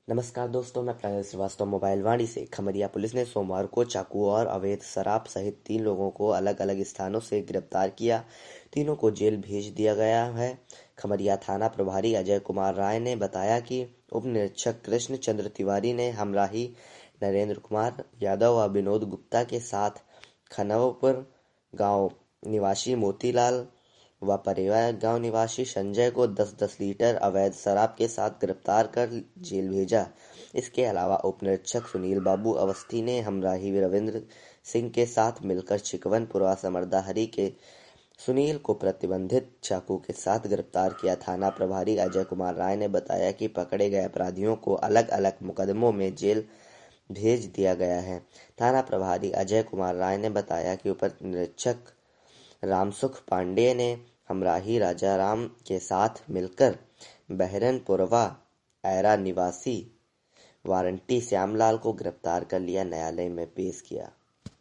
नमस्कार दोस्तों, मैं प्रणय श्रीवास्तव मोबाइल वाणी से। खमरिया पुलिस ने सोमवार को चाकू और अवैध शराब सहित 3 लोगों को अलग अलग स्थानों से गिरफ्तार किया। तीनों को जेल भेज दिया गया है। खमरिया थाना प्रभारी अजय कुमार राय ने बताया कि उप निरीक्षक कृष्ण चंद्र तिवारी ने हमराही नरेंद्र कुमार यादव व विनोद गुप्ता के साथ खनवपुर गांव निवासी मोतीलाल व परेवा गांव निवासी संजय को 10-10 लीटर अवैध शराब के साथ गिरफ्तार कर जेल भेजा। इसके अलावा उप निरीक्षक सुनील बाबू अवस्थी ने हमराही रविंद्र सिंह के साथ मिलकर चिकवनपुर व समरदाहरी के सुनील को प्रतिबंधित चाकू के साथ गिरफ्तार किया। थाना प्रभारी अजय कुमार राय ने बताया कि पकड़े गए अपराधियों को अलग अलग मुकदमों में जेल भेज दिया गया है। थाना प्रभारी अजय कुमार राय ने बताया कि उप निरीक्षक रामसुख पांडेय ने हमराही राजाराम के साथ मिलकर बहरनपुर व ऐरा निवासी वारंटी श्यामलाल को गिरफ्तार कर लिया न्यायालय में पेश किया।